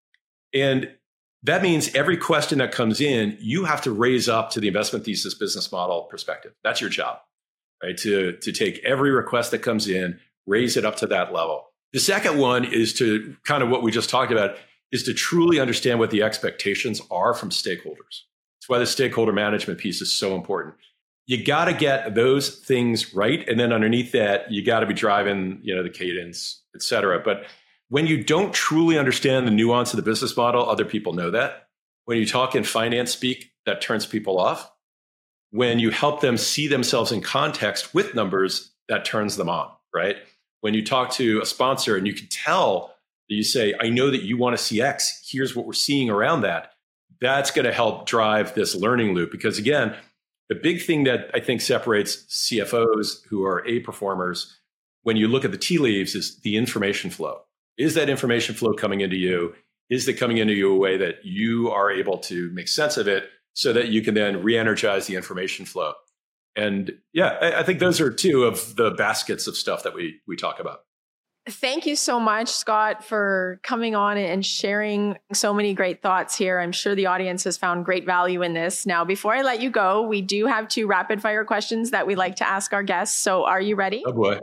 And that means every question that comes in, you have to raise up to the investment thesis business model perspective. That's your job, right? To take every request that comes in, raise it up to that level. The second one is to kind of what we just talked about, is to truly understand what the expectations are from stakeholders. That's why the stakeholder management piece is so important. You got to get those things right. And then underneath that, you got to be driving, the cadence, et cetera. But when you don't truly understand the nuance of the business model, other people know that. When you talk in finance speak, that turns people off. When you help them see themselves in context with numbers, that turns them on, right? When you talk to a sponsor and you can tell that you say, I know that you want to see X, here's what we're seeing around that. That's going to help drive this learning loop. Because again, the big thing that I think separates CFOs who are A performers, when you look at the tea leaves, is the information flow. Is that information flow coming into you? Is it coming into you a way that you are able to make sense of it so that you can then re-energize the information flow? And yeah, I think those are two of the baskets of stuff that we talk about. Thank you so much, Scott, for coming on and sharing so many great thoughts here. I'm sure the audience has found great value in this. Now, before I let you go, we do have 2 rapid fire questions that we like to ask our guests. So are you ready? Oh boy.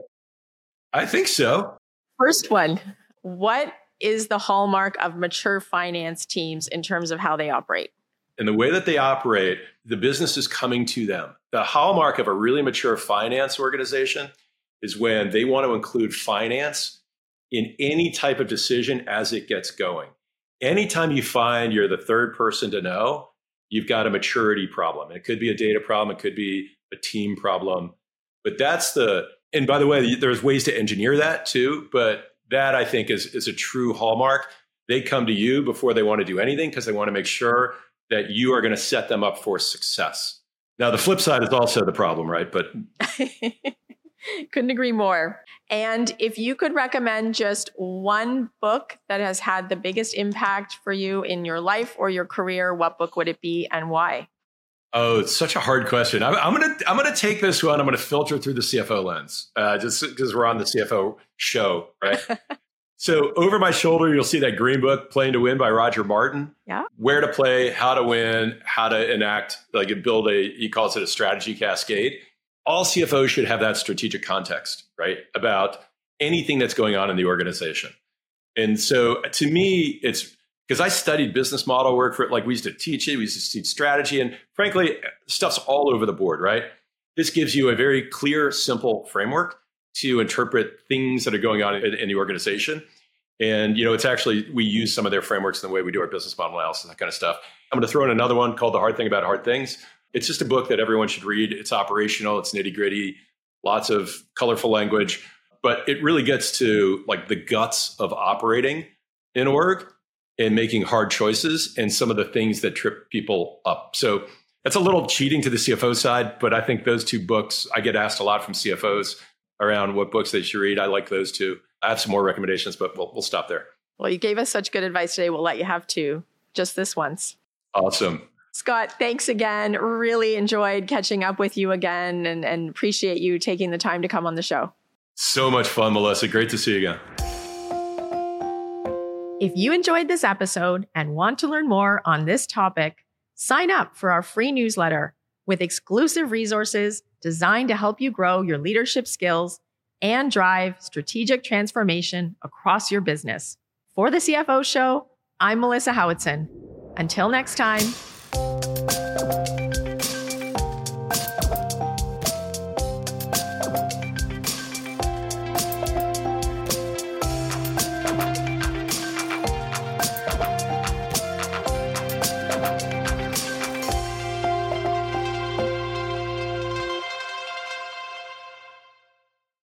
I think so. First one, what is the hallmark of mature finance teams in terms of how they operate? And the way that they operate, the business is coming to them. The hallmark of a really mature finance organization is when they want to include finance in any type of decision as it gets going. Anytime you find you're the third person to know, you've got a maturity problem. It could be a data problem. It could be a team problem. But and by the way, there's ways to engineer that too. But that I think is a true hallmark. They come to you before they want to do anything because they want to make sure that you are going to set them up for success. Now, the flip side is also the problem, right? But couldn't agree more. And if you could recommend just one book that has had the biggest impact for you in your life or your career, what book would it be and why? Oh, it's such a hard question. I'm gonna take this one. I'm gonna filter through the CFO lens, just because we're on the CFO show, right? So over my shoulder, you'll see that green book, Playing to Win by Roger Martin. Yeah. Where to play, how to win, how to enact, he calls it a strategy cascade. All CFOs should have that strategic context, right? About anything that's going on in the organization. And so to me, it's because I studied business model work we used to teach it, we used to teach strategy, and frankly, stuff's all over the board, right? This gives you a very clear, simple framework to interpret things that are going on in the organization. And, it's actually, we use some of their frameworks in the way we do our business model analysis, that kind of stuff. I'm going to throw in another one called The Hard Thing About Hard Things. It's just a book that everyone should read. It's operational, it's nitty gritty, lots of colorful language, but it really gets to the guts of operating in org and making hard choices and some of the things that trip people up. So that's a little cheating to the CFO side, but I think those 2 books, I get asked a lot from CFOs around what books they should read. I like those 2. I have some more recommendations, but we'll stop there. Well, you gave us such good advice today. We'll let you have 2, just this once. Awesome. Scott, thanks again. Really enjoyed catching up with you again and appreciate you taking the time to come on the show. So much fun, Melissa. Great to see you again. If you enjoyed this episode and want to learn more on this topic, sign up for our free newsletter with exclusive resources designed to help you grow your leadership skills and drive strategic transformation across your business. For the CFO Show, I'm Melissa Howitson. Until next time,